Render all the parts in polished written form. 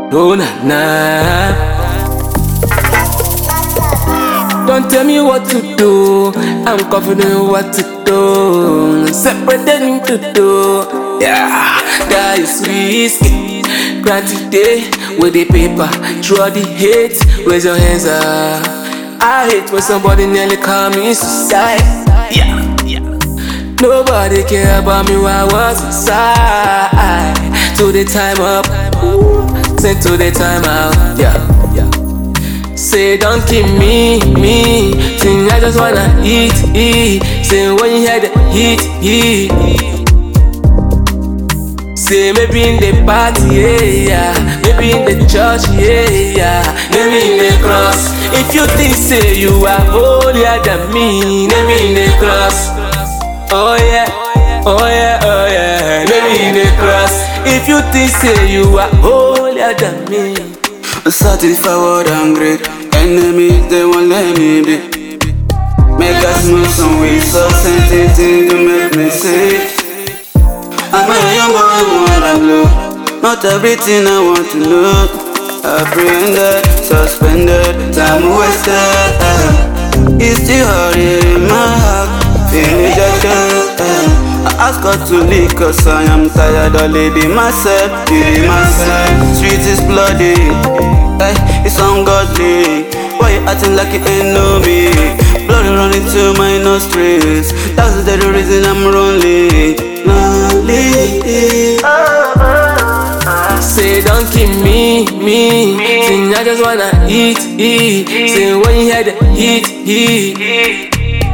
Oh na na. Don't tell me what to do. I'm confident what to do. Separating to do. Yeah, that is risky. Granted day with the paper. Draw the hate. Raise your hands up. I hate when somebody nearly commits suicide. Yeah. Nobody care about me while I was inside. To the time up, send to the time out. Yeah. Say don't kill me. Think I just wanna eat. Say when you hear the heat. Say maybe in the party, yeah. Maybe in the church, yeah. Maybe in the cross. If you think say you are holier than me, maybe in the cross. Oh yeah. Maybe in the cross. If you think say you are holier than me. Starting forward and great. Enemies, they won't let me be. Make us move some way, so sensitive to make me sick. I'm a young boy who wanna blow. Not everything I want to know. Apprehended, suspended, time wasted. It's still hard in my heart. Feel rejected. I ask God to leave cause I am tired of leading myself. Street is bloody. It's ungodly. Why you acting like you ain't know me? Blood running to my nostrils. That's the reason I'm lonely. Say don't kill me. Think I just wanna eat. Say when you hear the heat.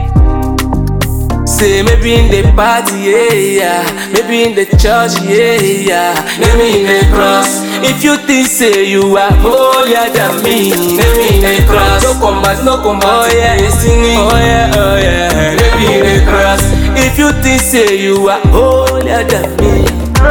Say maybe in the party, yeah. Maybe in the church, yeah. Maybe in the cross. If you think say you are holier than me, maybe in the cross. No combat. Oh yeah, destiny. Oh yeah. Maybe in the cross. If you think say you are holier than me.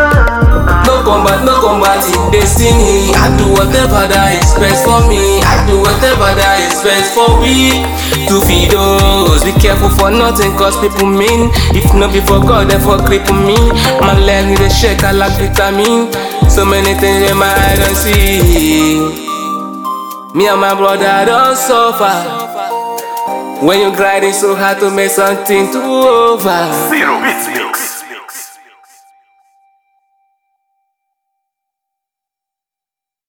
No combat in destiny. I do whatever that is best for me. I do whatever that is best for we. To feed those. Be careful for nothing cause people mean. If not before God, then for cripple me. My leg need a shake, I like vitamin. So many things in my eye don't see. Me and my brother don't suffer. When you grinding so hard to make something to over. Zero Beats Mix.